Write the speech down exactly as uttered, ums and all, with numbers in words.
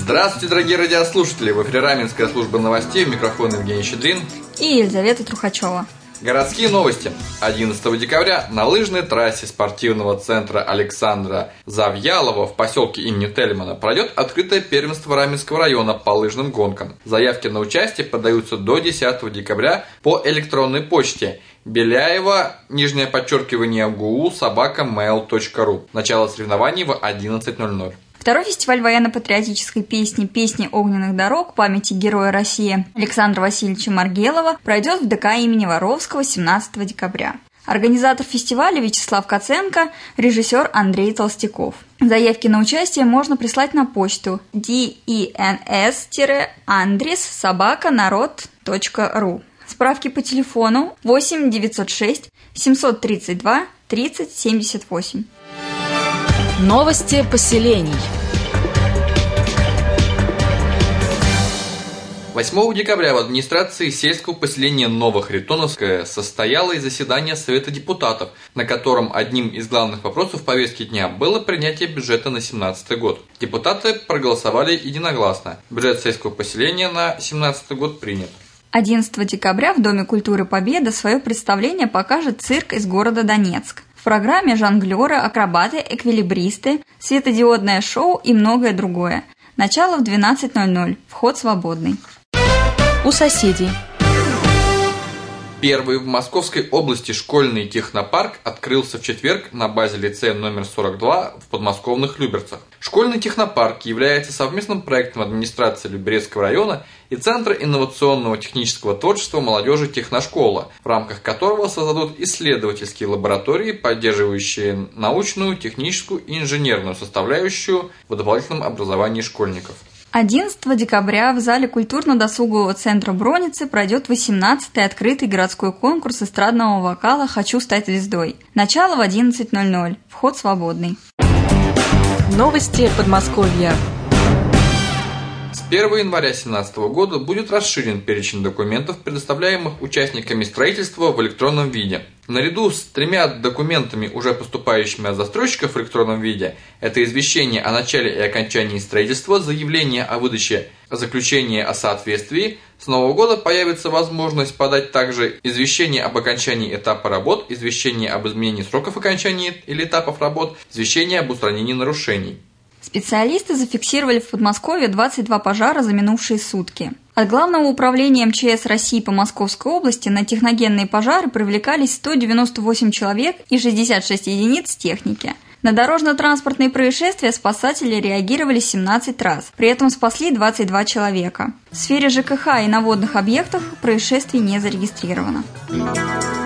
Здравствуйте, дорогие радиослушатели! В эфире Раменская служба новостей, микрофон Евгений Щедрин и Елизавета Трухачева. Городские новости. одиннадцатого декабря на лыжной трассе спортивного центра Александра Завьялова в поселке имени Тельмана пройдет открытое первенство Раменского района по лыжным гонкам. Заявки на участие подаются до десятого декабря по электронной почте Беляева, нижнее подчеркивание, гу собака мэйл точка ру. Начало соревнований в одиннадцать ноль ноль. Второй фестиваль военно-патриотической песни «Песни огненных дорог» памяти Героя России Александра Васильевича Маргелова пройдет в ДК имени Воровского семнадцатого декабря. Организатор фестиваля Вячеслав Каценко, режиссер Андрей Толстяков. Заявки на участие можно прислать на почту динс андрис собака народ точка ру. Справки по телефону восемь девятьсот шесть семьсот тридцать два тридцать семьдесят восемь. Новости поселений. восьмого декабря в администрации сельского поселения Новохаритоновское состоялось заседание Совета депутатов, на котором одним из главных вопросов повестки дня было принятие бюджета на две тысячи семнадцатый год. Депутаты проголосовали единогласно. Бюджет сельского поселения на две тысячи семнадцатый год принят. одиннадцатого декабря в Доме культуры Победа свое представление покажет цирк из города Донецк. В программе жонглеры, акробаты, эквилибристы, светодиодное шоу и многое другое. Начало в двенадцать ноль ноль. Вход свободный. У соседей. Первый в Московской области школьный технопарк открылся в четверг на базе лицея номер сорок два в подмосковных Люберцах. Школьный технопарк является совместным проектом администрации Люберецкого района и Центра инновационного технического творчества молодежи «Техношкола», в рамках которого создадут исследовательские лаборатории, поддерживающие научную, техническую и инженерную составляющую в дополнительном образовании школьников. одиннадцатого декабря в зале культурно-досугового центра Броницы пройдет восемнадцатый открытый городской конкурс эстрадного вокала «Хочу стать звездой». Начало в одиннадцать ноль ноль. Вход свободный. Новости Подмосковья. С первого января две тысячи семнадцатого года будет расширен перечень документов, предоставляемых участниками строительства в электронном виде. Наряду с тремя документами, уже поступающими от застройщиков в электронном виде, это извещение о начале и окончании строительства, заявление о выдаче заключения о соответствии, с нового года появится возможность подать также извещение об окончании этапа работ, извещение об изменении сроков окончания или этапов работ, извещение об устранении нарушений. Специалисты зафиксировали в Подмосковье двадцать два пожара за минувшие сутки. От Главного управления эм че эс России по Московской области на техногенные пожары привлекались сто девяносто восемь человек и шестьдесят шесть единиц техники. На дорожно-транспортные происшествия спасатели реагировали семнадцать раз, при этом спасли двадцать два человека. В сфере жэ ка ха и на водных объектах происшествий не зарегистрировано.